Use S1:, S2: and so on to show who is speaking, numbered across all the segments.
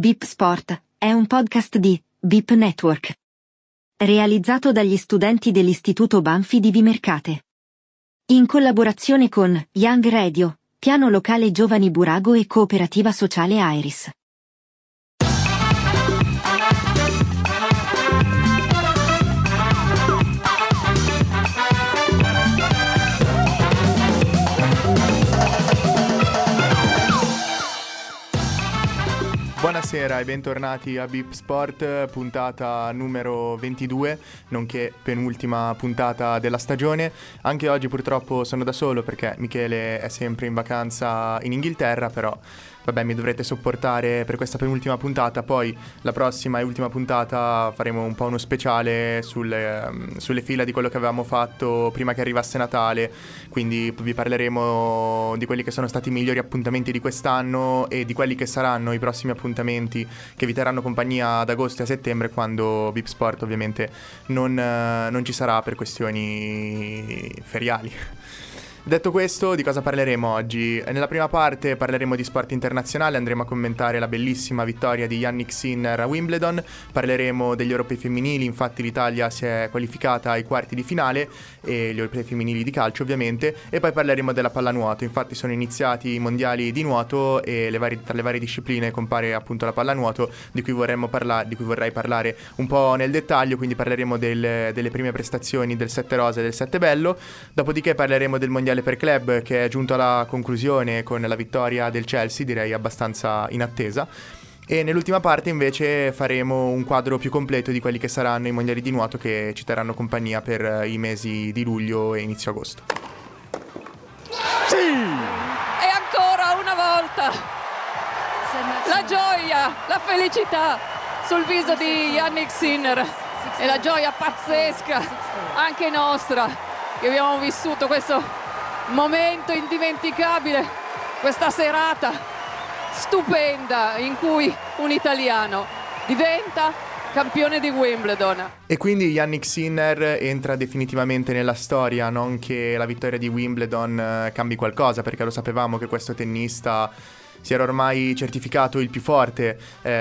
S1: BIP Sport è un podcast di BIP Network, realizzato dagli studenti dell'Istituto Banfi di Vimercate, in collaborazione con Young Radio, Piano Locale Giovani Burago e Cooperativa Sociale Iris.
S2: Buonasera e bentornati a BIP Sport, puntata numero 22, nonché penultima puntata della stagione. Anche oggi purtroppo sono da solo perché Michele è sempre in vacanza in Inghilterra, però vabbè, mi dovrete sopportare per questa penultima puntata. Poi la prossima e ultima puntata faremo un po' uno speciale sulle fila di quello che avevamo fatto prima che arrivasse Natale, quindi vi parleremo di quelli che sono stati i migliori appuntamenti di quest'anno e di quelli che saranno i prossimi appuntamenti che vi terranno compagnia ad agosto e a settembre, quando BIP Sport ovviamente non ci sarà per questioni feriali. Detto questo, di cosa parleremo oggi? Nella prima parte parleremo di sport internazionale, andremo a commentare la bellissima vittoria di Jannik Sinner a Wimbledon, parleremo degli europei femminili, infatti l'Italia si è qualificata ai quarti di finale, e gli europei femminili di calcio ovviamente, e poi parleremo della pallanuoto, infatti sono iniziati i mondiali di nuoto e tra le varie discipline compare appunto la pallanuoto, di cui vorrei parlare un po' nel dettaglio, quindi parleremo delle prime prestazioni del 7 rosa e del 7 bello, dopodiché parleremo del mondiale per club che è giunto alla conclusione con la vittoria del Chelsea, direi abbastanza inattesa, e nell'ultima parte invece faremo un quadro più completo di quelli che saranno i mondiali di nuoto che ci terranno compagnia per i mesi di luglio e inizio agosto.
S3: Sì! E ancora una volta la gioia, la felicità sul viso di Jannik Sinner e la gioia pazzesca anche nostra che abbiamo vissuto questo momento indimenticabile, questa serata stupenda in cui un italiano diventa campione di Wimbledon.
S2: E quindi Jannik Sinner entra definitivamente nella storia, non che la vittoria di Wimbledon cambi qualcosa, perché lo sapevamo che questo tennista si era ormai certificato il più forte,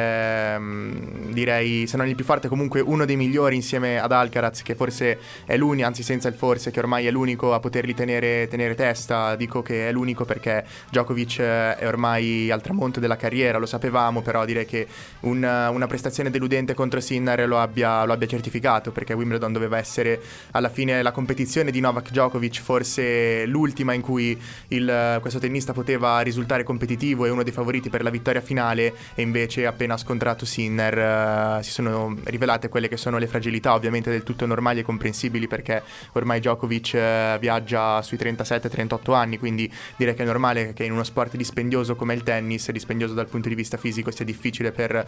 S2: direi, se non il più forte, comunque uno dei migliori insieme ad Alcaraz, che forse è l'unico, anzi senza il forse, che ormai è l'unico a poterli tenere testa. Dico che è l'unico perché Djokovic è ormai al tramonto della carriera, lo sapevamo, però direi che una prestazione deludente contro Sinner lo abbia certificato, perché Wimbledon doveva essere alla fine la competizione di Novak Djokovic, forse l'ultima in cui questo tennista poteva risultare competitivo e uno dei favoriti per la vittoria finale, e invece appena scontrato Sinner si sono rivelate quelle che sono le fragilità, ovviamente del tutto normali e comprensibili, perché ormai Djokovic viaggia sui 37-38 anni, quindi direi che è normale che in uno sport dispendioso come il tennis, dispendioso dal punto di vista fisico, sia difficile per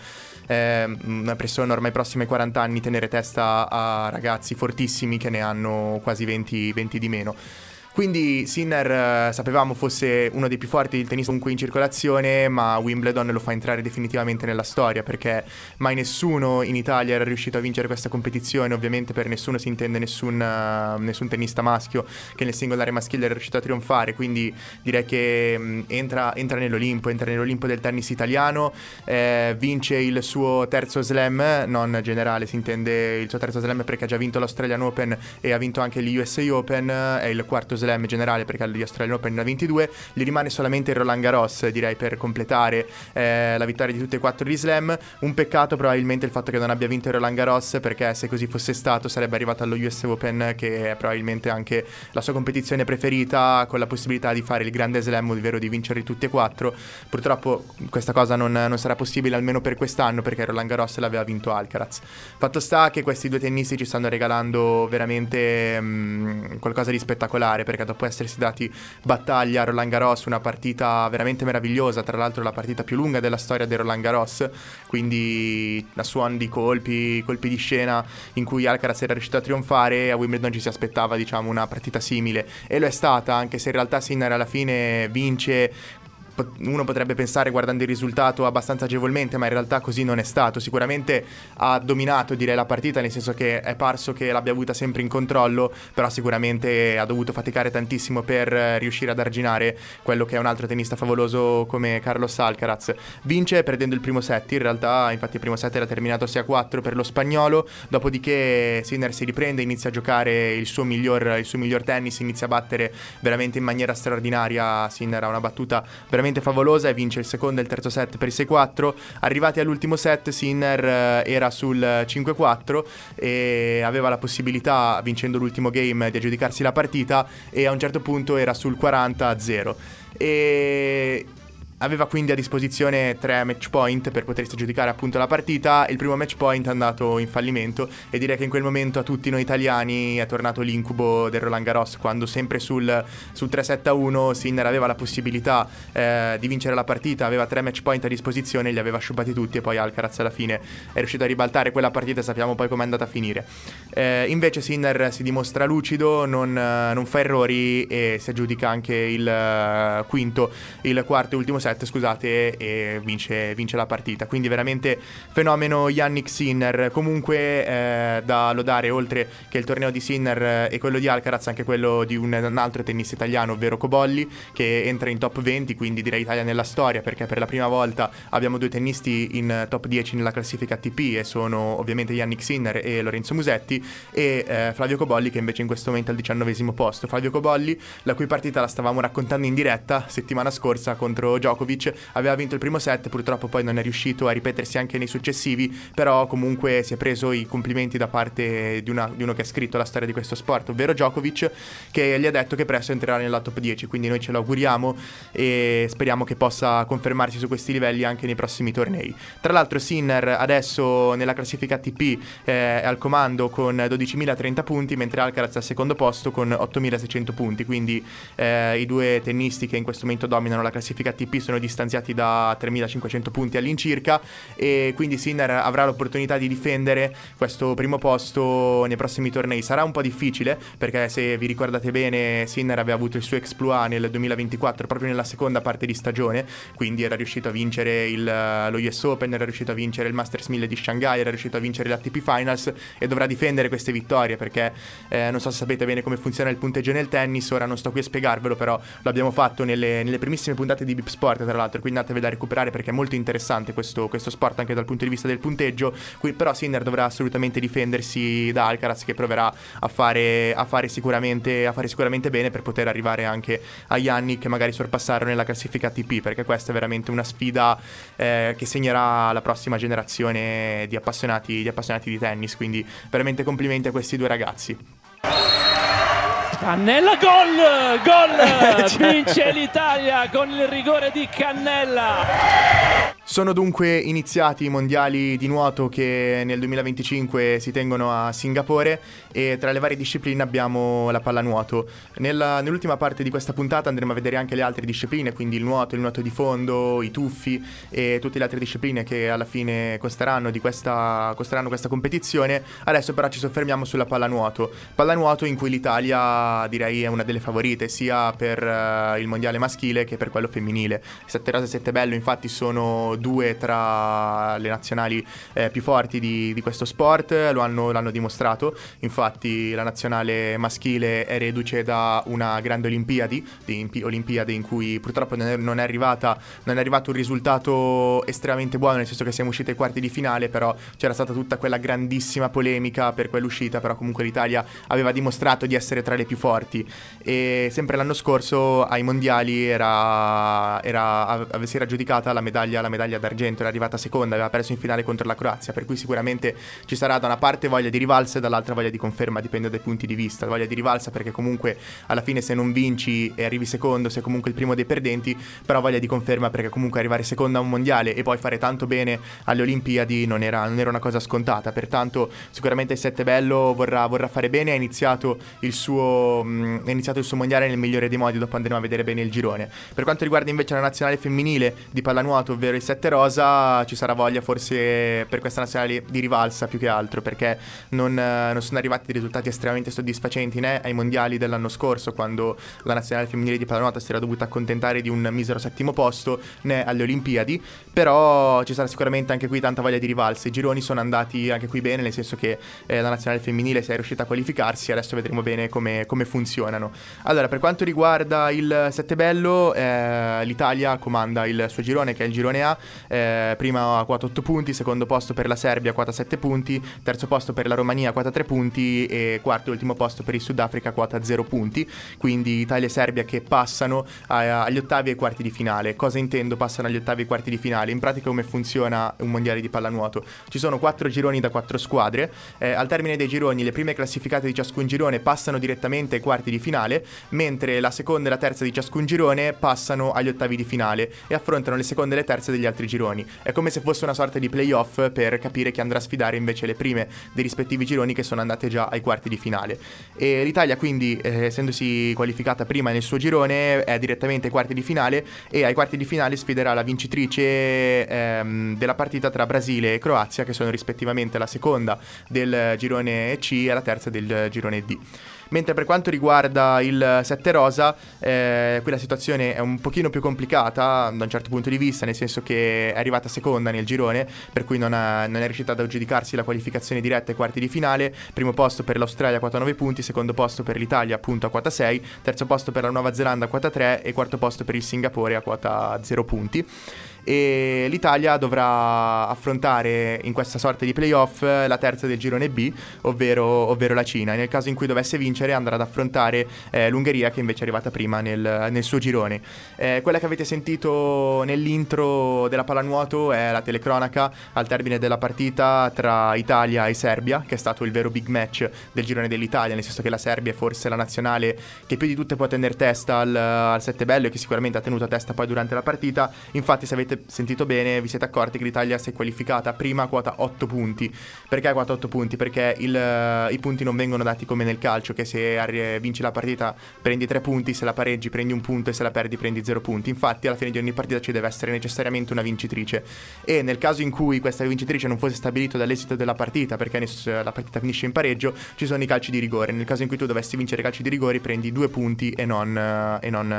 S2: una persona ormai prossima ai 40 anni tenere testa a ragazzi fortissimi che ne hanno quasi 20 di meno. Quindi Sinner sapevamo fosse uno dei più forti del tennis comunque in circolazione, ma Wimbledon lo fa entrare definitivamente nella storia, perché mai nessuno in Italia era riuscito a vincere questa competizione. Ovviamente per nessuno si intende nessun tennista maschio che nel singolare maschile era riuscito a trionfare, quindi direi che entra nell'Olimpo del tennis italiano, vince il suo terzo slam, non generale, si intende il suo terzo slam perché ha già vinto l'Australian Open e ha vinto anche gli USA Open, è il quarto slam generale perché agli Australian Open ne ha 22, gli rimane solamente il Roland Garros, direi, per completare la vittoria di tutte e quattro gli slam. Un peccato probabilmente il fatto che non abbia vinto il Roland Garros, perché se così fosse stato sarebbe arrivato allo US Open, che è probabilmente anche la sua competizione preferita, con la possibilità di fare il grande slam, ovvero di vincerli tutti e quattro. Purtroppo questa cosa non sarà possibile, almeno per quest'anno, perché il Roland Garros l'aveva vinto Alcaraz. Fatto sta che questi due tennisti ci stanno regalando veramente qualcosa di spettacolare, perché dopo essersi dati battaglia a Roland Garros, una partita veramente meravigliosa, tra l'altro la partita più lunga della storia del Roland Garros, quindi a suon di colpi di scena in cui Alcaraz era riuscito a trionfare, a Wimbledon ci si aspettava, diciamo, una partita simile, e lo è stata, anche se in realtà Sinner alla fine vince uno potrebbe pensare, guardando il risultato, abbastanza agevolmente, ma in realtà così non è stato. Sicuramente ha dominato, direi, la partita, nel senso che è parso che l'abbia avuta sempre in controllo, però sicuramente ha dovuto faticare tantissimo per riuscire ad arginare quello che è un altro tennista favoloso come Carlos Alcaraz. Vince perdendo il primo set, in realtà, infatti il primo set era terminato 6-4 per lo spagnolo, dopodiché Sinner si riprende, inizia a giocare il suo miglior tennis, inizia a battere veramente in maniera straordinaria. Sinner ha una battuta veramente favolosa e vince il secondo e il terzo set per il 6-4. Arrivati all'ultimo set, Sinner era sul 5-4 e aveva la possibilità, vincendo l'ultimo game, di aggiudicarsi la partita, e a un certo punto era sul 40-0 e aveva quindi a disposizione 3 match point per potersi giudicare appunto la partita. Il primo match point è andato in fallimento e direi che in quel momento a tutti noi italiani è tornato l'incubo del Roland Garros, quando sempre sul 3-7-1 Sinner aveva la possibilità di vincere la partita, aveva 3 match point a disposizione, li aveva sciupati tutti e poi Alcaraz alla fine è riuscito a ribaltare quella partita e sappiamo poi com'è andata a finire. Invece Sinner si dimostra lucido, non fa errori e si aggiudica anche il quarto e ultimo set, scusate, e vince la partita. Quindi veramente fenomeno Jannik Sinner. Comunque da lodare, oltre che il torneo di Sinner e quello di Alcaraz, anche quello di un altro tennista italiano, ovvero Cobolli, che entra in top 20, quindi direi Italia nella storia, perché per la prima volta abbiamo 2 tennisti in top 10 nella classifica ATP, e sono ovviamente Jannik Sinner e Lorenzo Musetti, e Flavio Cobolli, che invece in questo momento è al 19° posto. Flavio Cobolli, la cui partita la stavamo raccontando in diretta settimana scorsa contro Djokovic, aveva vinto il primo set, purtroppo poi non è riuscito a ripetersi anche nei successivi, però comunque si è preso i complimenti da parte di uno che ha scritto la storia di questo sport, ovvero Djokovic, che gli ha detto che presto entrerà nella top 10, quindi noi ce lo auguriamo e speriamo che possa confermarsi su questi livelli anche nei prossimi tornei. Tra l'altro Sinner adesso nella classifica ATP è al comando con 12.030 punti, mentre Alcaraz è al secondo posto con 8.600 punti, quindi i due tennisti che in questo momento dominano la classifica ATP sono distanziati da 3.500 punti all'incirca, e quindi Sinner avrà l'opportunità di difendere questo primo posto nei prossimi tornei. Sarà un po' difficile, perché se vi ricordate bene Sinner aveva avuto il suo exploit nel 2024 proprio nella seconda parte di stagione, quindi era riuscito a vincere lo US Open, era riuscito a vincere il Masters 1000 di Shanghai, era riuscito a vincere l'ATP Finals, e dovrà difendere queste vittorie, perché non so se sapete bene come funziona il punteggio nel tennis, ora non sto qui a spiegarvelo, però lo abbiamo fatto nelle primissime puntate di Beep Sport, tra l'altro, quindi andatevela a recuperare perché è molto interessante questo sport anche dal punto di vista del punteggio. Però Sinner dovrà assolutamente difendersi da Alcaraz, che proverà a fare sicuramente bene per poter arrivare anche a Jannik, che magari sorpassarlo nella classifica ATP, perché questa è veramente una sfida che segnerà la prossima generazione di appassionati di tennis, quindi veramente complimenti a questi due ragazzi.
S4: Cannella, gol! Vince l'Italia con il rigore di Cannella.
S2: Sono dunque iniziati i mondiali di nuoto che nel 2025 si tengono a Singapore, e tra le varie discipline abbiamo la pallanuoto. Nell'ultima parte di questa puntata andremo a vedere anche le altre discipline, quindi il nuoto di fondo, i tuffi e tutte le altre discipline che alla fine costeranno questa competizione. Adesso però ci soffermiamo sulla pallanuoto in cui l'Italia direi è una delle favorite sia per il mondiale maschile che per quello femminile. 7 rose e 7 bello infatti sono due tra le nazionali più forti di questo sport, lo hanno dimostrato. Infatti la nazionale maschile è reduce da una grande Olimpiade in cui purtroppo non è arrivato un risultato estremamente buono, nel senso che siamo usciti ai quarti di finale, però c'era stata tutta quella grandissima polemica per quell'uscita, però comunque l'Italia aveva dimostrato di essere tra le più forti. E sempre l'anno scorso ai mondiali si era aggiudicata la medaglia d'argento, era arrivata seconda, aveva perso in finale contro la Croazia, per cui sicuramente ci sarà da una parte voglia di rivalsa e dall'altra voglia di conferma, dipende dai punti di vista. Voglia di rivalsa perché comunque alla fine se non vinci e arrivi secondo sei comunque il primo dei perdenti, però voglia di conferma perché comunque arrivare secondo a un mondiale e poi fare tanto bene alle Olimpiadi non era una cosa scontata. Pertanto sicuramente il Sette Bello vorrà fare bene, ha iniziato il suo mondiale nel migliore dei modi, dopo andremo a vedere bene il girone. Per quanto riguarda invece la nazionale femminile di pallanuoto, ovvero il sette rosa ci sarà voglia forse per questa nazionale di rivalsa più che altro, perché non sono arrivati dei risultati estremamente soddisfacenti né ai mondiali dell'anno scorso, quando la nazionale femminile di pallanuoto si era dovuta accontentare di un misero settimo posto, né alle Olimpiadi. Però ci sarà sicuramente anche qui tanta voglia di rivalsa. I gironi sono andati anche qui bene, nel senso che la nazionale femminile si è riuscita a qualificarsi, adesso vedremo bene come funzionano. Allora, per quanto riguarda il settebello, l'Italia comanda il suo girone, che è il girone A, prima a quota 8 punti, secondo posto per la Serbia quota 7 punti, terzo posto per la Romania quota 3 punti e quarto e ultimo posto per il Sudafrica quota 0 punti. Quindi Italia e Serbia che passano agli ottavi e ai quarti di finale. Cosa intendo passano agli ottavi e ai quarti di finale? In pratica come funziona un mondiale di pallanuoto? Ci sono 4 gironi da 4 squadre, al termine dei gironi le prime classificate di ciascun girone passano direttamente ai quarti di finale, mentre la seconda e la terza di ciascun girone passano agli ottavi di finale e affrontano le seconde e le terze degli altri gironi. È come se fosse una sorta di playoff per capire chi andrà a sfidare invece le prime dei rispettivi gironi che sono andate già ai quarti di finale. E l'Italia quindi, essendosi qualificata prima nel suo girone, è direttamente ai quarti di finale e ai quarti di finale sfiderà la vincitrice della partita tra Brasile e Croazia, che sono rispettivamente la seconda del girone C e la terza del girone D. Mentre per quanto riguarda il sette rosa, qui la situazione è un pochino più complicata da un certo punto di vista, nel senso che è arrivata seconda nel girone, per cui non è riuscita ad aggiudicarsi la qualificazione diretta ai quarti di finale. Primo posto per l'Australia a quota 9 punti, secondo posto per l'Italia appunto a quota 6, terzo posto per la Nuova Zelanda a quota 3 e quarto posto per il Singapore a quota 0 punti. E l'Italia dovrà affrontare in questa sorta di playoff la terza del girone B, ovvero la Cina. Nel caso in cui dovesse vincere andrà ad affrontare l'Ungheria, che invece è arrivata prima nel suo girone. Quella che avete sentito nell'intro della pallanuoto è la telecronaca al termine della partita tra Italia e Serbia, che è stato il vero big match del girone dell'Italia, nel senso che la Serbia è forse la nazionale che più di tutte può tenere testa al settebello e che sicuramente ha tenuto a testa poi durante la partita. Infatti, se avete sentito bene, vi siete accorti che l'Italia si è qualificata prima a quota 8 punti. Perché a quota 8 punti? Perché i punti non vengono dati come nel calcio, che se vinci la partita prendi 3 punti, se la pareggi prendi 1 punto e se la perdi prendi 0 punti. Infatti alla fine di ogni partita ci deve essere necessariamente una vincitrice, e nel caso in cui questa vincitrice non fosse stabilito dall'esito della partita, perché la partita finisce in pareggio, ci sono i calci di rigore. Nel caso in cui tu dovessi vincere i calci di rigore prendi 2 punti e non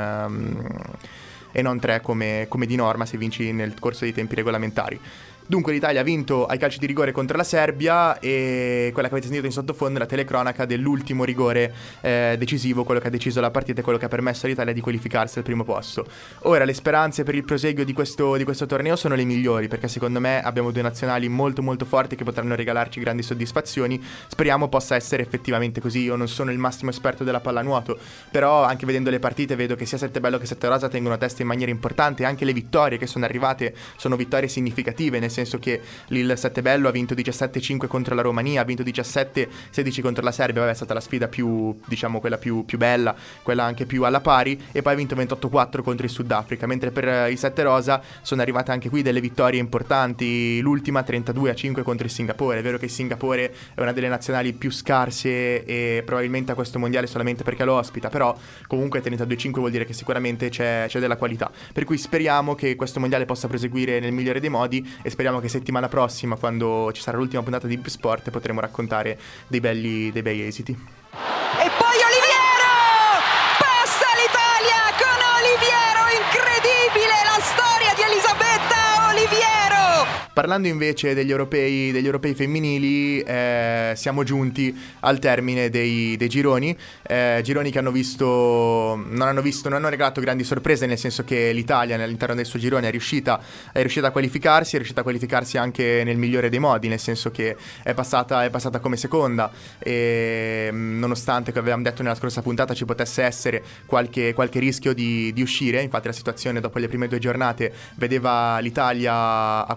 S2: 3 come di norma se vinci nel corso dei tempi regolamentari. Dunque l'Italia ha vinto ai calci di rigore contro la Serbia, e quella che avete sentito in sottofondo è la telecronaca dell'ultimo rigore decisivo, quello che ha deciso la partita e quello che ha permesso all'Italia di qualificarsi al primo posto. Ora le speranze per il proseguio di questo torneo sono le migliori, perché secondo me abbiamo due nazionali molto molto forti che potranno regalarci grandi soddisfazioni. Speriamo possa essere effettivamente così. Io non sono il massimo esperto della pallanuoto, però anche vedendo le partite vedo che sia Settebello che Sette Rosa tengono a testa in maniera importante. Anche le vittorie che sono arrivate sono vittorie significative, nel senso che il Settebello ha vinto 17-5 contro la Romania, ha vinto 17-16 contro la Serbia, è stata la sfida più, diciamo, quella più bella, quella anche più alla pari, e poi ha vinto 28-4 contro il Sudafrica. Mentre per il Sette Rosa sono arrivate anche qui delle vittorie importanti, l'ultima 32-5 contro il Singapore. È vero che il Singapore è una delle nazionali più scarse e probabilmente a questo mondiale solamente perché lo ospita, però comunque 32-5 vuol dire che sicuramente c'è della qualità, per cui speriamo che questo mondiale possa proseguire nel migliore dei modi, e speriamo che settimana prossima, quando ci sarà l'ultima puntata di Sport, potremo raccontare dei bei esiti.
S5: E poi Oliviero! Passa l'Italia con Oliviero, incredibile la storia di Elisabetta Oliviero!
S2: Parlando invece degli europei femminili, siamo giunti al termine dei gironi che non hanno regalato grandi sorprese, nel senso che l'Italia all'interno del suo girone è riuscita a qualificarsi anche nel migliore dei modi, nel senso che è passata come seconda, e nonostante, che avevamo detto nella scorsa puntata, ci potesse essere qualche rischio di uscire. Infatti la situazione dopo le prime 2 giornate vedeva l'Italia a quota 4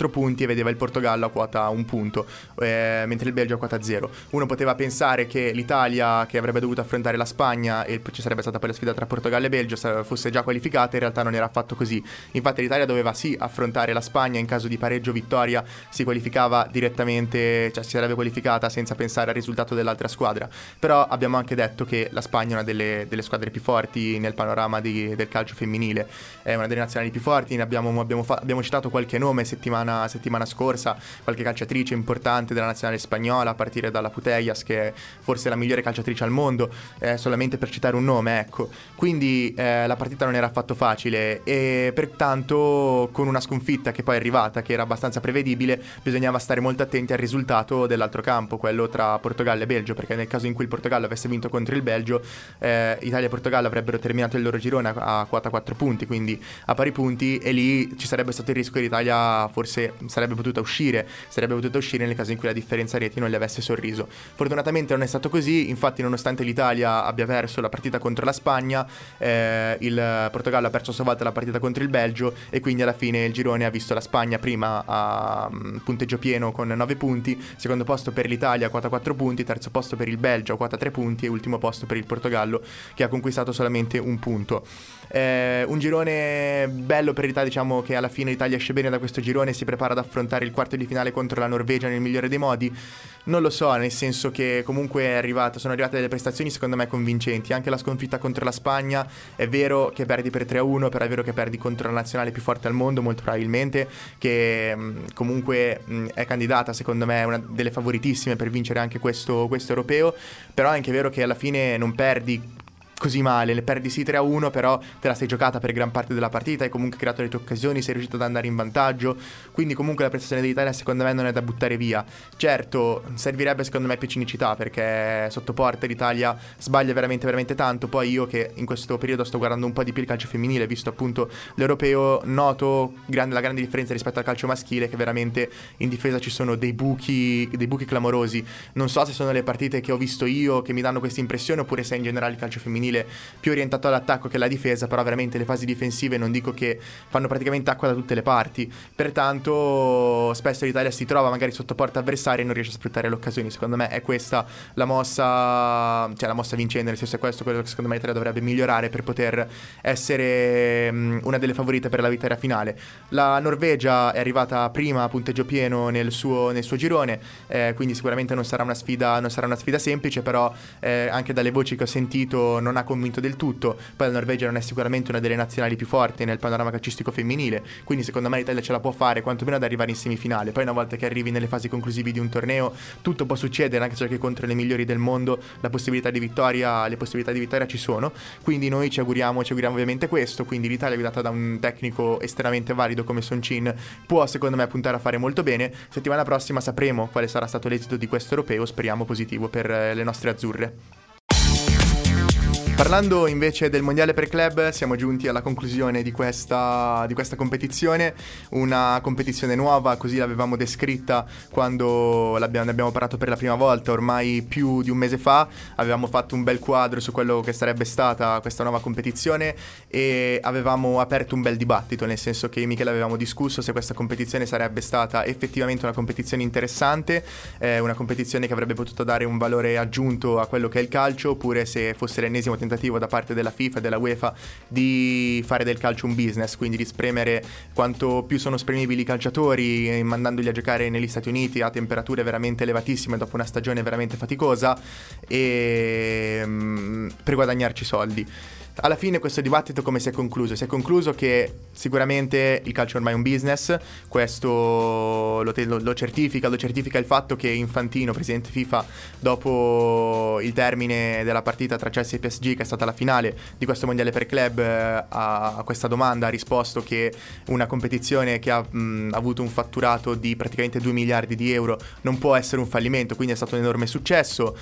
S2: 4 punti e vedeva il Portogallo a quota 1 punto, mentre il Belgio a quota 0. Uno poteva pensare che l'Italia, che avrebbe dovuto affrontare la Spagna e ci sarebbe stata poi la sfida tra Portogallo e Belgio, fosse già qualificata. In realtà non era affatto così. Infatti l'Italia doveva sì affrontare la Spagna, in caso di pareggio vittoria si qualificava direttamente, cioè si sarebbe qualificata senza pensare al risultato dell'altra squadra. Però abbiamo anche detto che la Spagna è una delle squadre più forti nel panorama del calcio femminile, è una delle nazionali più forti. Abbiamo citato qualche nome settimana scorsa, qualche calciatrice importante della nazionale spagnola, a partire dalla Putellas, che è forse la migliore calciatrice al mondo, solamente per citare un nome, ecco. Quindi la partita non era affatto facile e pertanto, con una sconfitta che poi è arrivata, che era abbastanza prevedibile, bisognava stare molto attenti al risultato dell'altro campo, quello tra Portogallo e Belgio, perché nel caso in cui il Portogallo avesse vinto contro il Belgio, Italia e Portogallo avrebbero terminato il loro girone a quota 4 punti, quindi a pari punti, e lì ci sarebbe stato il rischio che l'Italia forse sarebbe potuta uscire nel caso in cui la differenza reti non le avesse sorriso. Fortunatamente non è stato così, infatti nonostante l'Italia abbia perso la partita contro la Spagna, il Portogallo ha perso a sua volta la partita contro il Belgio, e quindi alla fine il girone ha visto la Spagna prima a punteggio pieno con 9 punti, secondo posto per l'Italia a quota 4 punti, terzo posto per il Belgio a quota 3 punti e ultimo posto per il Portogallo, che ha conquistato solamente 1 punto. Un girone bello per l'Italia, diciamo che alla fine l'Italia esce bene da questo girone, si prepara ad affrontare il quarto di finale contro la Norvegia nel migliore dei modi. Non lo so, nel senso che comunque sono arrivate delle prestazioni secondo me convincenti. Anche la sconfitta contro la Spagna, è vero che perdi per 3-1, però è vero che perdi contro la nazionale più forte al mondo, molto probabilmente, che comunque è candidata, secondo me, una delle favoritissime per vincere anche questo europeo. Però è anche vero che alla fine non perdi così male, le perdi sì 3-1, però te la sei giocata per gran parte della partita, hai comunque creato le tue occasioni, sei riuscito ad andare in vantaggio, quindi comunque la prestazione dell'Italia secondo me non è da buttare via. Certo, servirebbe secondo me più cinicità, perché sotto porta l'Italia sbaglia veramente veramente tanto. Poi io, che in questo periodo sto guardando un po' di più il calcio femminile, visto appunto l'europeo, noto la grande differenza rispetto al calcio maschile, che veramente in difesa ci sono dei buchi clamorosi. Non so se sono le partite che ho visto io che mi danno questa impressione, oppure se in generale il calcio femminile più orientato all'attacco che alla difesa, però veramente le fasi difensive non dico che fanno praticamente acqua da tutte le parti, pertanto spesso l'Italia si trova magari sotto porta avversaria e non riesce a sfruttare le occasioni. Secondo me è questa la mossa vincente, nel senso è questo quello che secondo me l'Italia dovrebbe migliorare per poter essere una delle favorite per la vittoria finale. La Norvegia è arrivata prima a punteggio pieno nel suo girone, quindi sicuramente non sarà una sfida semplice, però anche dalle voci che ho sentito non ha convinto del tutto. Poi la Norvegia non è sicuramente una delle nazionali più forti nel panorama calcistico femminile, quindi secondo me l'Italia ce la può fare quantomeno ad arrivare in semifinale. Poi una volta che arrivi nelle fasi conclusive di un torneo tutto può succedere, anche se che contro le migliori del mondo le possibilità di vittoria ci sono, quindi noi ci auguriamo ovviamente questo. Quindi l'Italia, guidata da un tecnico estremamente valido come Son Chin, può secondo me puntare a fare molto bene. Settimana prossima sapremo quale sarà stato l'esito di questo europeo, speriamo positivo per le nostre azzurre. Parlando invece del mondiale per club, siamo giunti alla conclusione di questa competizione, una competizione nuova, così l'avevamo descritta quando ne abbiamo parlato per la prima volta, ormai più di un mese fa. Avevamo fatto un bel quadro su quello che sarebbe stata questa nuova competizione e avevamo aperto un bel dibattito, nel senso che Michele avevamo discusso se questa competizione sarebbe stata effettivamente una competizione interessante, una competizione che avrebbe potuto dare un valore aggiunto a quello che è il calcio, oppure se fosse l'ennesimo tentativo da parte della FIFA e della UEFA di fare del calcio un business, quindi di spremere quanto più sono spremibili i calciatori, mandandoli a giocare negli Stati Uniti a temperature veramente elevatissime dopo una stagione veramente faticosa, e per guadagnarci soldi. Alla fine questo dibattito come si è concluso? Si è concluso che sicuramente il calcio ormai è un business, questo lo certifica il fatto che Infantino, presidente FIFA, dopo il termine della partita tra Chelsea e PSG, che è stata la finale di questo mondiale per club, a questa domanda ha risposto che una competizione che ha avuto un fatturato di praticamente 2 miliardi di euro non può essere un fallimento, quindi è stato un enorme successo,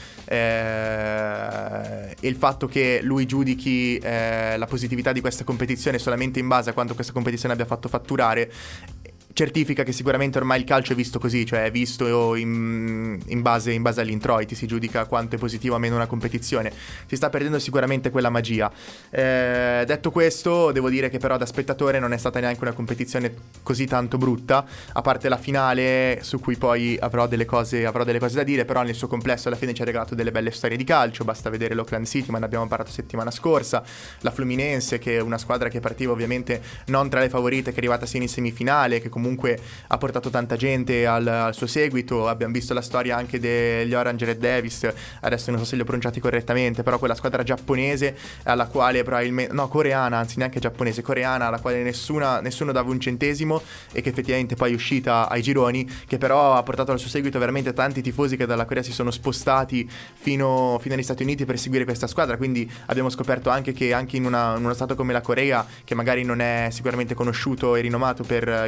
S2: e il fatto che lui giudichi la positività di questa competizione solamente in base a quanto questa competizione abbia fatto fatturare certifica che sicuramente ormai il calcio è visto così, cioè è visto in base agli introiti, si giudica quanto è positivo o meno una competizione. Si sta perdendo sicuramente quella magia. Detto questo, devo dire che però da spettatore non è stata neanche una competizione così tanto brutta, a parte la finale su cui poi avrò delle cose da dire, però nel suo complesso alla fine ci ha regalato delle belle storie di calcio. Basta vedere l'Auckland City, ma ne abbiamo parlato settimana scorsa, la Fluminense, che è una squadra che partiva ovviamente non tra le favorite, che è arrivata sino in semifinale, che comunque ha portato tanta gente al suo seguito. Abbiamo visto la storia anche degli Orange Red Devils, adesso non so se li ho pronunciati correttamente, però quella squadra giapponese alla quale probabilmente, no, coreana, anzi neanche giapponese, coreana, alla quale nessuno dava un centesimo e che effettivamente poi è uscita ai gironi, che però ha portato al suo seguito veramente tanti tifosi che dalla Corea si sono spostati fino agli Stati Uniti per seguire questa squadra. Quindi abbiamo scoperto anche che anche in uno stato come la Corea, che magari non è sicuramente conosciuto e rinomato per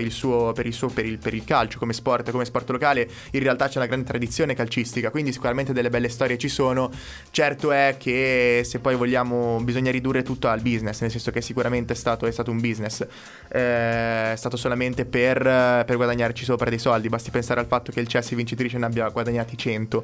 S2: il calcio come sport locale, in realtà c'è una grande tradizione calcistica, quindi sicuramente delle belle storie ci sono. Certo è che se poi vogliamo, bisogna ridurre tutto al business, nel senso che sicuramente è stato un business, è stato solamente per guadagnarci sopra dei soldi. Basti pensare al fatto che il Chelsea vincitrice ne abbia guadagnati 100,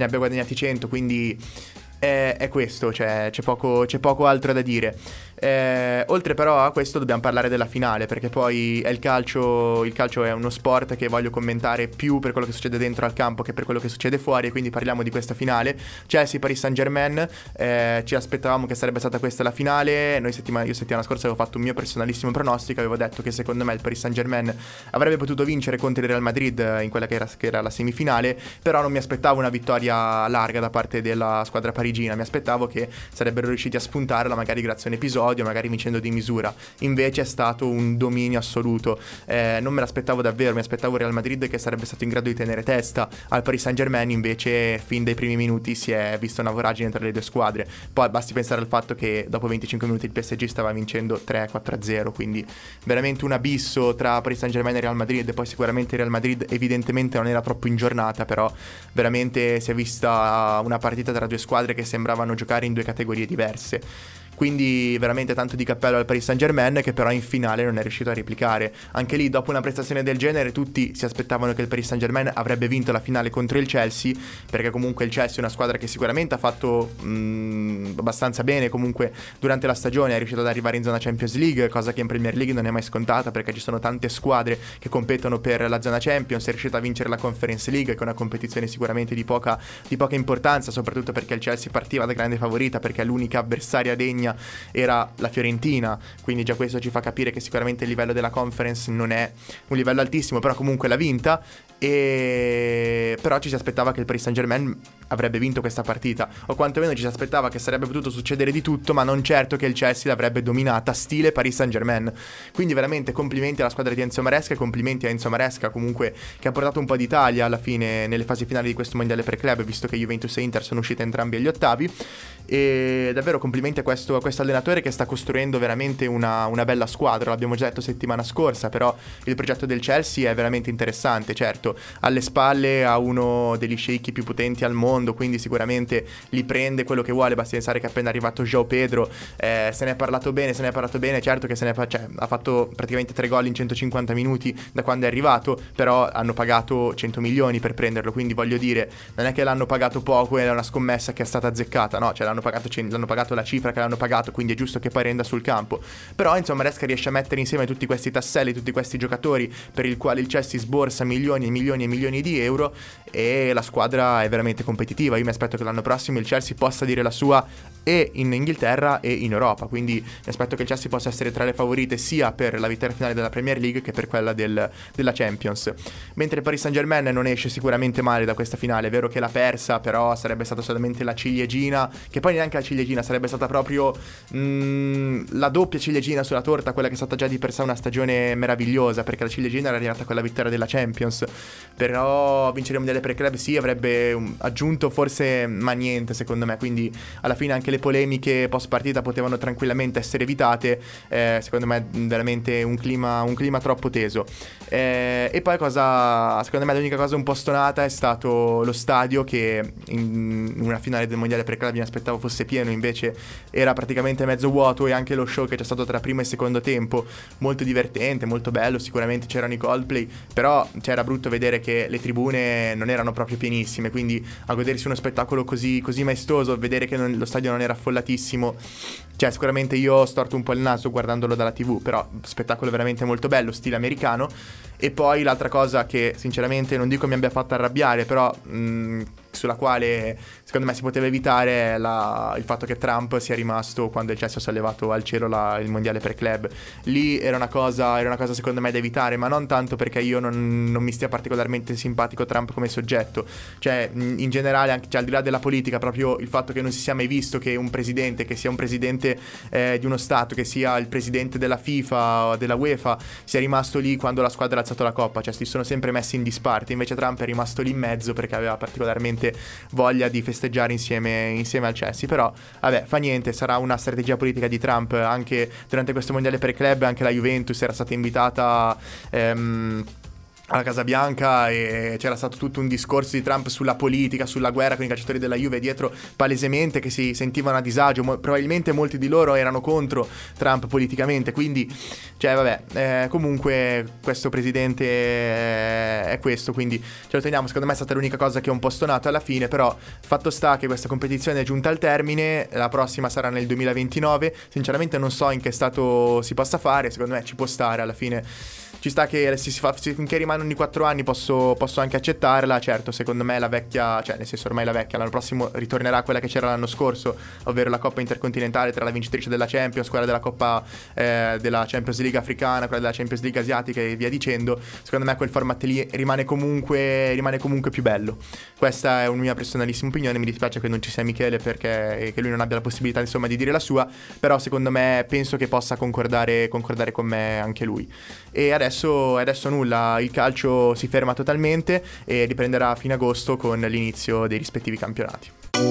S2: quindi è questo, cioè c'è poco altro da dire. Oltre però a questo dobbiamo parlare della finale, perché poi è il calcio è uno sport che voglio commentare più per quello che succede dentro al campo che per quello che succede fuori, e quindi parliamo di questa finale Chelsea Paris Saint-Germain. Ci aspettavamo che sarebbe stata questa la finale. Io settimana scorsa avevo fatto un mio personalissimo pronostico, avevo detto che secondo me il Paris Saint-Germain avrebbe potuto vincere contro il Real Madrid in quella che era la semifinale, però non mi aspettavo una vittoria larga da parte della squadra parigina, mi aspettavo che sarebbero riusciti a spuntarla magari grazie a un episodio, magari vincendo di misura. Invece è stato un dominio assoluto, non me l'aspettavo davvero, mi aspettavo Real Madrid che sarebbe stato in grado di tenere testa al Paris Saint-Germain, invece fin dai primi minuti si è vista una voragine tra le due squadre. Poi basti pensare al fatto che dopo 25 minuti il PSG stava vincendo 3-4-0, quindi veramente un abisso tra Paris Saint-Germain e Real Madrid. E poi sicuramente Real Madrid evidentemente non era troppo in giornata, però veramente si è vista una partita tra due squadre che sembravano giocare in due categorie diverse. Quindi veramente tanto di cappello al Paris Saint-Germain, che però in finale non è riuscito a replicare. Anche lì, dopo una prestazione del genere, tutti si aspettavano che il Paris Saint-Germain avrebbe vinto la finale contro il Chelsea, perché comunque il Chelsea è una squadra che sicuramente ha fatto abbastanza bene comunque durante la stagione, è riuscito ad arrivare in zona Champions League, cosa che in Premier League non è mai scontata, perché ci sono tante squadre che competono per la zona Champions. È riuscito a vincere la Conference League, che è una competizione sicuramente di poca importanza, soprattutto perché il Chelsea partiva da grande favorita, perché l'unica avversaria degna era la Fiorentina, quindi già questo ci fa capire che sicuramente il livello della Conference non è un livello altissimo, però comunque l'ha vinta. E però ci si aspettava che il Paris Saint-Germain avrebbe vinto questa partita, o quantomeno ci si aspettava che sarebbe potuto succedere di tutto, ma non certo che il Chelsea l'avrebbe dominata stile Paris Saint-Germain. Quindi veramente complimenti alla squadra di Enzo Maresca, e complimenti a Enzo Maresca comunque, che ha portato un po' d'Italia alla fine nelle fasi finali di questo mondiale per club, visto che Juventus e Inter sono uscite entrambi agli ottavi. E davvero complimenti a questo allenatore che sta costruendo veramente una bella squadra. L'abbiamo già detto settimana scorsa, però il progetto del Chelsea è veramente interessante. Certo, alle spalle ha uno degli sceicchi più potenti al mondo, quindi sicuramente li prende quello che vuole. Basti pensare che è appena arrivato João Pedro, se ne è parlato bene. Certo che ha fatto praticamente 3 gol in 150 minuti da quando è arrivato, però hanno pagato 100 milioni per prenderlo, quindi voglio dire, non è che l'hanno pagato poco e è una scommessa che è stata azzeccata, no, cioè l'hanno pagato la cifra che l'hanno pagato, quindi è giusto che poi renda sul campo. Però insomma Maresca riesce a mettere insieme tutti questi tasselli, tutti questi giocatori per il quale il Chelsea sborsa milioni e milioni di euro, e la squadra è veramente competitiva. Io mi aspetto che l'anno prossimo il Chelsea possa dire la sua e in Inghilterra e in Europa, quindi mi aspetto che il Chelsea possa essere tra le favorite sia per la vittoria finale della Premier League che per quella della Champions. Mentre il Paris Saint-Germain non esce sicuramente male da questa finale. È vero che l'ha persa, però sarebbe stata solamente la ciliegina, che poi neanche la ciliegina, sarebbe stata proprio la doppia ciliegina sulla torta, quella che è stata già di per sé una stagione meravigliosa, perché la ciliegina era arrivata con la vittoria della Champions. Però vincere il mondiale per club sì, avrebbe aggiunto forse, ma niente secondo me, quindi alla fine anche le polemiche post partita potevano tranquillamente essere evitate. Secondo me veramente un clima troppo teso. E poi secondo me l'unica cosa un po' stonata è stato lo stadio, che in una finale del mondiale per club mi aspettavo fosse pieno, invece era praticamente mezzo vuoto, e anche lo show che c'è stato tra primo e secondo tempo molto divertente, molto bello, sicuramente c'erano i Coldplay, però era brutto vedere che le tribune non erano proprio pienissime, quindi a godersi uno spettacolo così maestoso, vedere che lo stadio non era affollatissimo, sicuramente io ho storto un po' il naso guardandolo dalla TV, però spettacolo veramente molto bello, stile americano. E poi l'altra cosa che sinceramente non dico mi abbia fatto arrabbiare, però sulla quale secondo me si poteva evitare, è il fatto che Trump sia rimasto quando il Chelsea ha sollevato al cielo il mondiale per club. Lì era una cosa secondo me da evitare, ma non tanto perché io non mi stia particolarmente simpatico Trump come soggetto, in generale, anche al di là della politica, proprio il fatto che non si sia mai visto che un presidente, che sia un presidente di uno stato, che sia il presidente della FIFA o della UEFA, sia rimasto lì quando la squadra ha alzato la coppa, si sono sempre messi in disparte. Invece Trump è rimasto lì in mezzo perché aveva particolarmente voglia di festeggiare insieme al Chelsea. Però vabbè, fa niente, sarà una strategia politica di Trump. Anche durante questo mondiale per club anche la Juventus era stata invitata alla Casa Bianca, e c'era stato tutto un discorso di Trump sulla politica, sulla guerra con i calciatori della Juve dietro, palesemente che si sentivano a disagio, probabilmente molti di loro erano contro Trump politicamente, quindi comunque questo presidente è questo, quindi ce lo teniamo. Secondo me è stata l'unica cosa che è un po' stonato alla fine, però fatto sta che questa competizione è giunta al termine, la prossima sarà nel 2029, sinceramente non so in che stato si possa fare, secondo me ci può stare alla fine. Ci sta che finché rimane ogni 4 anni posso anche accettarla. Certo, secondo me la vecchia, nel senso ormai la vecchia, l'anno prossimo ritornerà quella che c'era l'anno scorso, ovvero la Coppa Intercontinentale tra la vincitrice della Champions, quella della Coppa della Champions League africana, quella della Champions League asiatica e via dicendo. Secondo me quel format lì rimane comunque più bello. Questa è una mia personalissima opinione, mi dispiace che non ci sia Michele perché che lui non abbia la possibilità insomma di dire la sua, però secondo me penso che possa concordare con me anche lui. E adesso nulla, il calcio si ferma totalmente e riprenderà a fine agosto con l'inizio dei rispettivi campionati.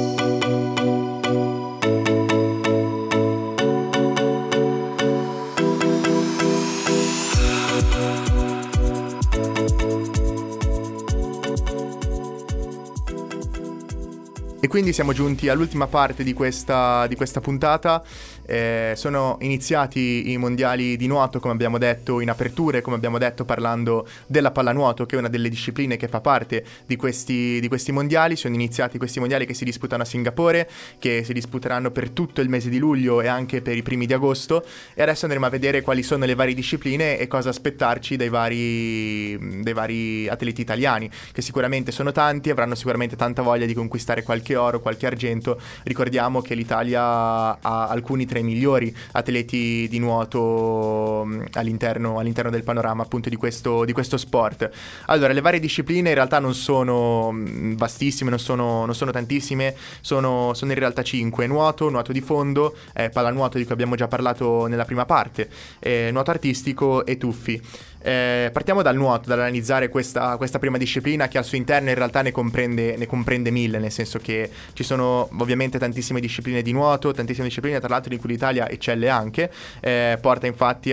S2: E quindi siamo giunti all'ultima parte di questa puntata. Sono iniziati i mondiali di nuoto, come abbiamo detto in apertura, e come abbiamo detto parlando della pallanuoto, che è una delle discipline che fa parte di questi mondiali. Sono iniziati questi mondiali che si disputano a Singapore, che si disputeranno per tutto il mese di luglio e anche per i primi di agosto, e adesso andremo a vedere quali sono le varie discipline e cosa aspettarci dai vari atleti italiani, che sicuramente sono tanti, avranno sicuramente tanta voglia di conquistare qualche oro, qualche argento. Ricordiamo che l'Italia ha alcuni tra i migliori atleti di nuoto all'interno del panorama appunto di questo sport. Allora, le varie discipline in realtà non sono vastissime, non sono tantissime, sono in realtà 5: nuoto di fondo, pallanuoto di cui abbiamo già parlato nella prima parte, nuoto artistico e tuffi. Partiamo dal nuoto, dall'analizzare questa prima disciplina, che al suo interno in realtà ne comprende 1000, nel senso che ci sono ovviamente tantissime discipline di nuoto, tantissime discipline tra l'altro in cui l'Italia eccelle anche, porta infatti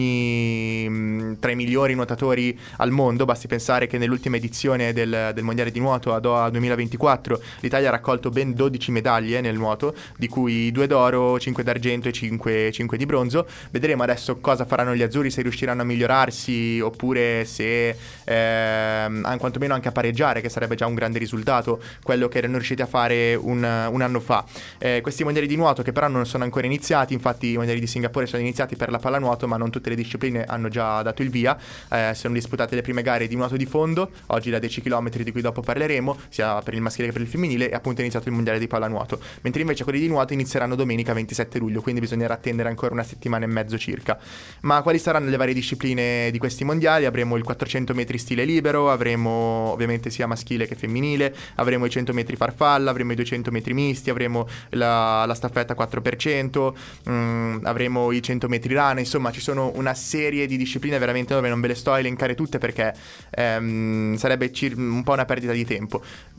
S2: alcuni tra i migliori nuotatori al mondo. Basti pensare che nell'ultima edizione del mondiale di nuoto a Doha 2024 l'Italia ha raccolto ben 12 medaglie nel nuoto, di cui 2 d'oro, 5 d'argento e 5 di bronzo. Vedremo adesso cosa faranno gli azzurri, se riusciranno a migliorarsi oppure se quantomeno anche a pareggiare, che sarebbe già un grande risultato, quello che erano riusciti a fare un anno fa. Questi mondiali di nuoto, che però non sono ancora iniziati, infatti i mondiali di Singapore sono iniziati per la pallanuoto, ma non tutte le discipline hanno già dato il via. Sono disputate le prime gare di nuoto di fondo, oggi la 10 km di cui dopo parleremo, sia per il maschile che per il femminile, e appunto è iniziato il mondiale di pallanuoto, mentre invece quelli di nuoto inizieranno domenica 27 luglio, quindi bisognerà attendere ancora una settimana e mezzo circa. Ma quali saranno le varie discipline di questi mondiali. Avremo il 400 metri stile libero, avremo ovviamente sia maschile che femminile, avremo i 100 metri farfalla, avremo i 200 metri misti, avremo la staffetta 4%, avremo i 100 metri rana. Insomma, ci sono una serie di discipline veramente dove non ve le sto a elencare tutte perché sarebbe un po' una perdita di tempo.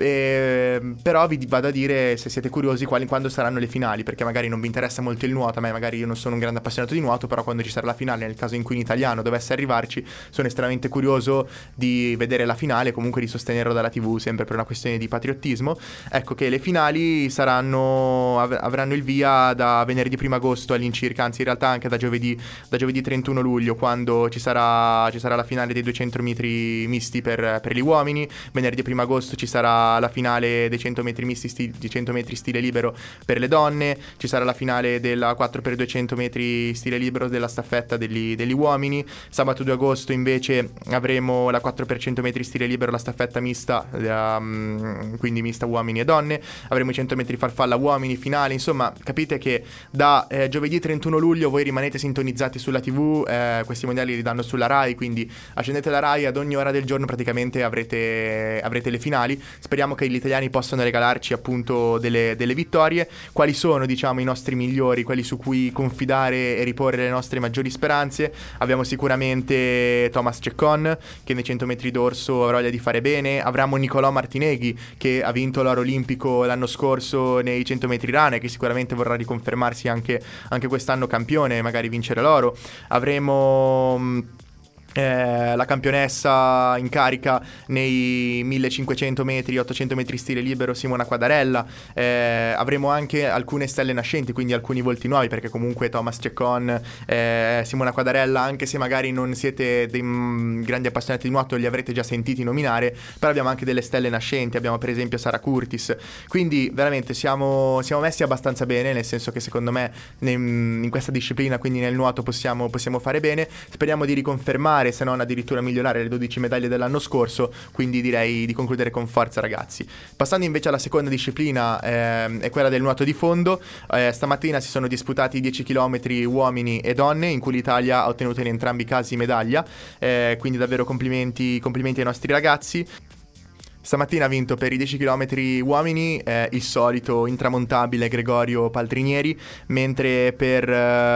S2: Però vi vado a dire, se siete curiosi, quando saranno le finali, perché magari non vi interessa molto il nuoto. A me magari, io non sono un grande appassionato di nuoto, però quando ci sarà la finale, nel caso in cui un italiano dovesse arrivarci, sono estremamente curioso di vedere la finale, comunque di sostenerlo dalla TV, sempre per una questione di patriottismo. Ecco che le finali avranno il via da venerdì 1 agosto all'incirca, anzi in realtà anche da giovedì 31 luglio, quando ci sarà la finale dei 200 metri misti per gli uomini. Venerdì 1 agosto ci sarà la finale dei 100 metri misti di 100 metri stile libero per le donne. Ci sarà la finale della 4x200 metri stile libero della staffetta degli uomini. Sabato 2 agosto invece avremo la 4x100 metri stile libero, la staffetta mista, quindi mista uomini e donne. Avremo i 100 metri farfalla uomini finale. Insomma, capite che da giovedì 31 luglio voi rimanete sintonizzati sulla TV. Questi mondiali li danno sulla Rai, quindi accendete la Rai, ad ogni ora del giorno praticamente avrete le finali. Speriamo che gli italiani possano regalarci appunto delle vittorie. Quali sono, diciamo, i nostri migliori, quelli su cui confidare e riporre le nostre maggiori speranze? Abbiamo sicuramente Thomas Ceccon, che nei 100 metri d'orso avrà voglia di fare bene. Avremo Nicolò Martineghi, che ha vinto l'oro olimpico l'anno scorso nei 100 metri rana, che sicuramente vorrà riconfermarsi anche quest'anno campione, magari vincere l'oro. Avremo la campionessa in carica nei 1500 metri, 800 metri stile libero, Simona Quadarella. Avremo anche alcune stelle nascenti, quindi alcuni volti nuovi, perché comunque Thomas Ceccon, Simona Quadarella, anche se magari non siete dei grandi appassionati di nuoto, li avrete già sentiti nominare, però abbiamo anche delle stelle nascenti. Abbiamo per esempio Sara Curtis. Quindi veramente siamo messi abbastanza bene, nel senso che secondo me in questa disciplina, quindi nel nuoto, possiamo fare bene. Speriamo di riconfermare, se non addirittura migliorare, le 12 medaglie dell'anno scorso. Quindi direi di concludere con forza, ragazzi. Passando invece alla seconda disciplina, è quella del nuoto di fondo. Stamattina si sono disputati 10 km uomini e donne, in cui l'Italia ha ottenuto in entrambi i casi medaglia, quindi davvero complimenti ai nostri ragazzi. Stamattina ha vinto per i 10 km uomini il solito intramontabile Gregorio Paltrinieri, mentre per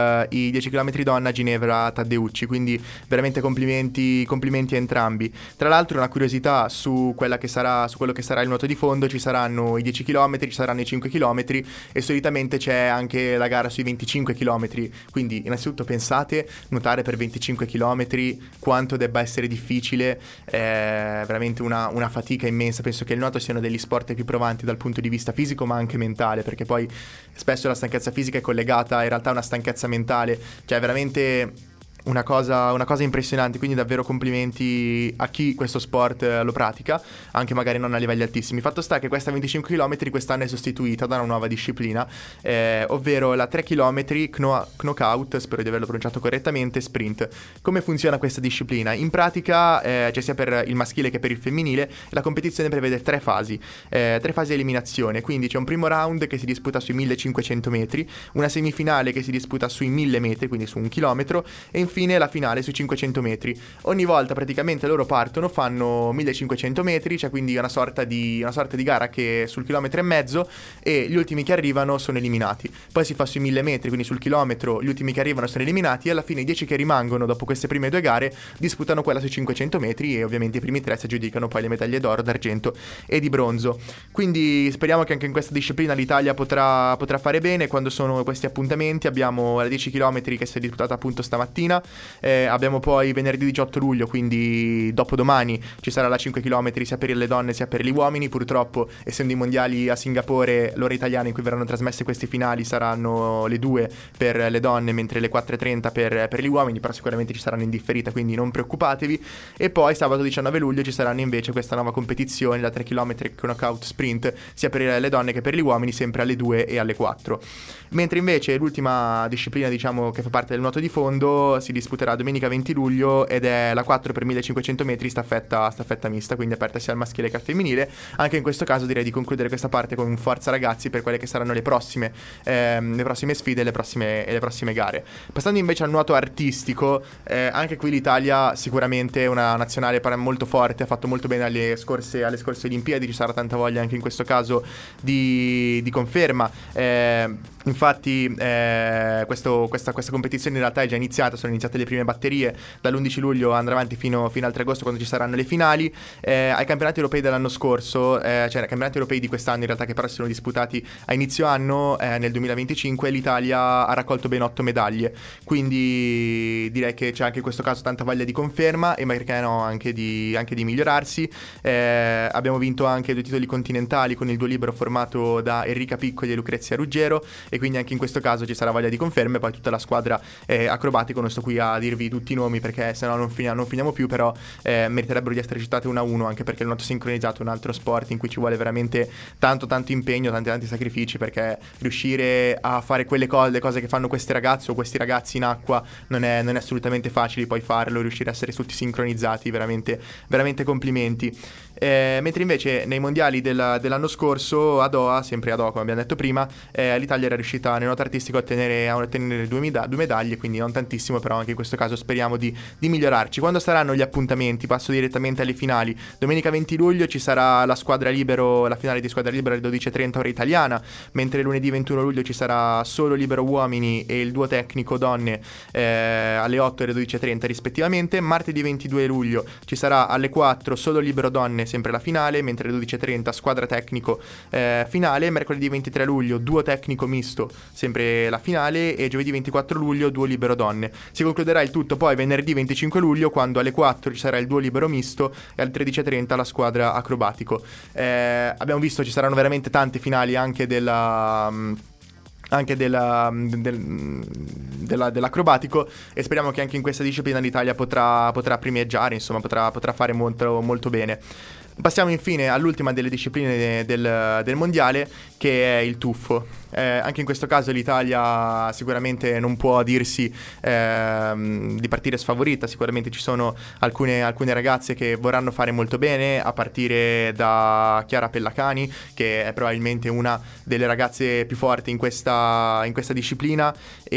S2: i 10 km donna Ginevra Taddeucci, quindi veramente complimenti a entrambi. Tra l'altro, una curiosità su quello che sarà il nuoto di fondo: ci saranno i 10 km, ci saranno i 5 km e solitamente c'è anche la gara sui 25 km, quindi innanzitutto pensate, nuotare per 25 km quanto debba essere difficile, veramente una fatica immensa. Penso che il nuoto sia uno degli sport più provanti dal punto di vista fisico, ma anche mentale, perché poi spesso la stanchezza fisica è collegata in realtà a una stanchezza mentale, cioè veramente una cosa impressionante. Quindi davvero complimenti a chi questo sport lo pratica, anche magari non a livelli altissimi. Fatto sta che questa 25 km quest'anno è sostituita da una nuova disciplina, ovvero la 3 km knockout, spero di averlo pronunciato correttamente, sprint. Come funziona questa disciplina? In pratica c'è sia per il maschile che per il femminile. La competizione prevede 3 fasi di eliminazione. Quindi c'è un primo round che si disputa sui 1500 metri, una semifinale che si disputa sui 1000 metri, quindi su 1 chilometro, e infine la finale sui 500 metri. Ogni volta praticamente loro partono, fanno 1500 metri, c'è quindi una sorta di gara che sul chilometro e mezzo, e gli ultimi che arrivano sono eliminati. Poi si fa sui 1000 metri, quindi sul chilometro gli ultimi che arrivano sono eliminati, e alla fine i 10 che rimangono dopo queste prime 2 gare disputano quella sui 500 metri, e ovviamente i primi 3 si aggiudicano poi le medaglie d'oro, d'argento e di bronzo. Quindi speriamo che anche in questa disciplina l'Italia potrà fare bene. Quando sono questi appuntamenti abbiamo la 10 km che si è disputata appunto stamattina. Abbiamo poi venerdì 18 luglio, quindi dopodomani, ci sarà la 5 km sia per le donne sia per gli uomini. Purtroppo, essendo i mondiali a Singapore, l'ora italiana in cui verranno trasmesse queste finali saranno le 2 per le donne, mentre le 4:30 per gli uomini, però sicuramente ci saranno in differita, quindi non preoccupatevi. E poi sabato 19 luglio ci saranno invece questa nuova competizione, la 3 km knockout sprint, sia per le donne che per gli uomini, sempre alle 2 e alle 4. Mentre invece l'ultima disciplina, diciamo, che fa parte del nuoto di fondo, si si disputerà domenica 20 luglio ed è la 4 per 1500 metri staffetta mista, quindi aperta sia al maschile che al femminile. Anche in questo caso direi di concludere questa parte con forza ragazzi per quelle che saranno le prossime sfide e le prossime gare. Passando invece al nuoto artistico, anche qui l'Italia sicuramente è una nazionale molto forte, ha fatto molto bene alle scorse Olimpiadi, ci sarà tanta voglia anche in questo caso di conferma. Infatti questa competizione in realtà è già iniziata, sono iniziate le prime batterie, dall'11 luglio andrà avanti fino al 3 agosto quando ci saranno le finali. Ai campionati europei dell'anno scorso, cioè ai campionati europei di quest'anno in realtà, che però si sono disputati a inizio anno, nel 2025, l'Italia ha raccolto ben 8 medaglie, quindi direi che c'è anche in questo caso tanta voglia di conferma e perché no anche di migliorarsi. Abbiamo vinto anche 2 titoli continentali con il duo libero formato da Enrica Piccoli e Lucrezia Ruggero, e quindi anche in questo caso ci sarà voglia di conferme. Poi tutta la squadra acrobatico, non sto qui a dirvi tutti i nomi perché sennò non finiamo più, però meriterebbero di essere citate una a uno, anche perché il nuoto sincronizzato è un altro sport in cui ci vuole veramente tanto impegno, tanti sacrifici, perché riuscire a fare le cose che fanno queste ragazze o questi ragazzi in acqua non è assolutamente facile. Poi farlo, riuscire a essere tutti sincronizzati, veramente complimenti. Mentre invece nei mondiali dell'anno scorso a Doha, sempre a Doha come abbiamo detto prima, l'Italia era riuscita nel nuoto artistico a ottenere 2 medaglie, quindi non tantissimo, però anche in questo caso speriamo di migliorarci. Quando saranno gli appuntamenti? Passo direttamente alle finali. Domenica 20 luglio ci sarà la finale di squadra libero alle 12:30 ora italiana, mentre lunedì 21 luglio ci sarà solo libero uomini e il duo tecnico donne alle 8 e alle 12:30 rispettivamente. Martedì 22 luglio ci sarà alle 4 solo libero donne, sempre la finale, mentre alle 12:30 squadra tecnico finale. Mercoledì 23 luglio duo tecnico misto, sempre la finale, e giovedì 24 luglio duo libero donne. Si concluderà il tutto poi venerdì 25 luglio quando alle 4 ci sarà il duo libero misto e alle 13:30 la squadra acrobatico. Abbiamo visto ci saranno veramente tante finali anche dell'acrobatico, e speriamo che anche in questa disciplina l'Italia potrà primeggiare, insomma potrà fare molto, molto bene. Passiamo infine all'ultima delle discipline del mondiale, che è il tuffo. Anche in questo caso l'Italia sicuramente non può dirsi di partire sfavorita. Sicuramente ci sono alcune ragazze che vorranno fare molto bene, a partire da Chiara Pellacani, che è probabilmente una delle ragazze più forti in questa disciplina,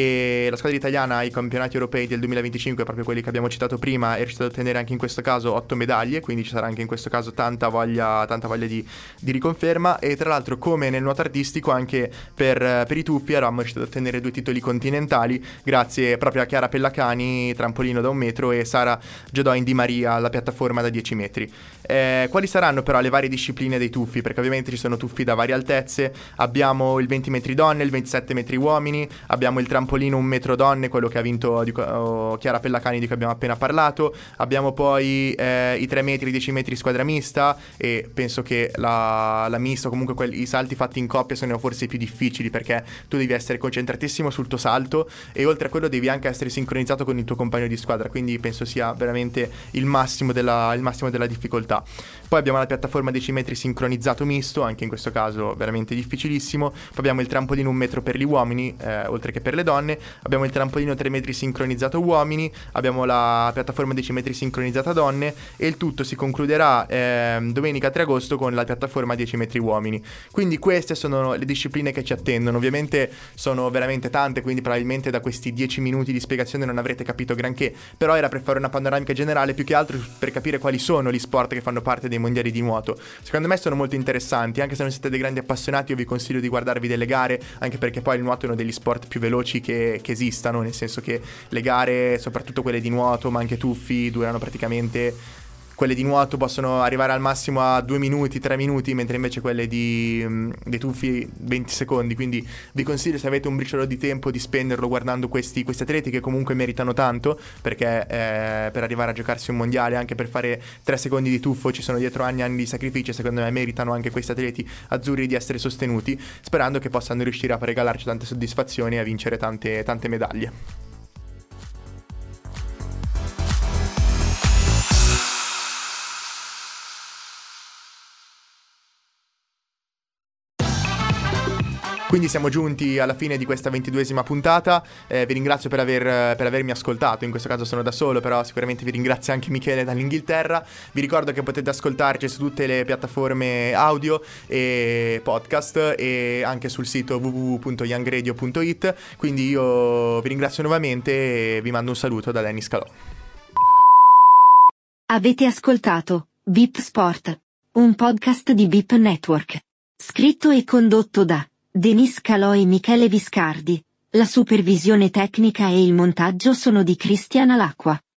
S2: e la squadra italiana ai campionati europei del 2025, proprio quelli che abbiamo citato prima, è riuscita ad ottenere anche in questo caso 8 medaglie, quindi ci sarà anche in questo caso tanta voglia di riconferma. E tra l'altro, come nel nuoto artistico, anche per i tuffi eravamo riusciti ad ottenere 2 titoli continentali grazie proprio a Chiara Pellacani, trampolino da 1 metro, e Sara Giodoin Di Maria, la piattaforma da 10 metri. Quali saranno però le varie discipline dei tuffi? Perché ovviamente ci sono tuffi da varie altezze. Abbiamo il 20 metri donne, il 27 metri uomini, abbiamo il trampolino 1 metro donne, quello che ha vinto Chiara Pellacani di cui abbiamo appena parlato. Abbiamo poi i 3 metri, 10 metri squadra mista, e penso che la mista, o comunque i salti fatti in coppia, sono forse i più difficili, perché tu devi essere concentratissimo sul tuo salto e oltre a quello devi anche essere sincronizzato con il tuo compagno di squadra, quindi penso sia veramente il massimo della difficoltà. Poi abbiamo la piattaforma 10 metri sincronizzato misto, anche in questo caso veramente difficilissimo. Poi abbiamo il trampolino 1 metro per gli uomini, oltre che per le donne. Abbiamo il trampolino 3 metri sincronizzato uomini, abbiamo la piattaforma 10 metri sincronizzata donne, e il tutto si concluderà domenica 3 agosto con la piattaforma 10 metri uomini. Quindi queste sono le discipline che ci attendono. Ovviamente sono veramente tante, quindi probabilmente da questi 10 minuti di spiegazione non avrete capito granché, però era per fare una panoramica generale, più che altro per capire quali sono gli sport che fanno parte dei mondiali di nuoto. Secondo me sono molto interessanti, anche se non siete dei grandi appassionati io vi consiglio di guardarvi delle gare, anche perché poi il nuoto è uno degli sport più veloci che esistano, nel senso che le gare, soprattutto quelle di nuoto ma anche tuffi, durano praticamente quelle di nuoto possono arrivare al massimo a 2 minuti, 3 minuti, mentre invece quelle dei tuffi 20 secondi. Quindi vi consiglio, se avete un briciolo di tempo, di spenderlo guardando questi atleti che comunque meritano tanto, perché per arrivare a giocarsi un mondiale, anche per fare 3 secondi di tuffo ci sono dietro anni di sacrificio, e secondo me meritano anche questi atleti azzurri di essere sostenuti, sperando che possano riuscire a regalarci tante soddisfazioni e a vincere tante medaglie. Quindi siamo giunti alla fine di questa 22esima puntata. Vi ringrazio per avermi ascoltato. In questo caso sono da solo, però sicuramente vi ringrazio anche Michele dall'Inghilterra. Vi ricordo che potete ascoltarci su tutte le piattaforme audio e podcast e anche sul sito www.youngradio.it. Quindi io vi ringrazio nuovamente e vi mando un saluto da Dennis Calò.
S1: Avete ascoltato VIP Sport, un podcast di VIP Network. Scritto e condotto da Denis Calò e Michele Viscardi. La supervisione tecnica e il montaggio sono di Cristian Alacqua.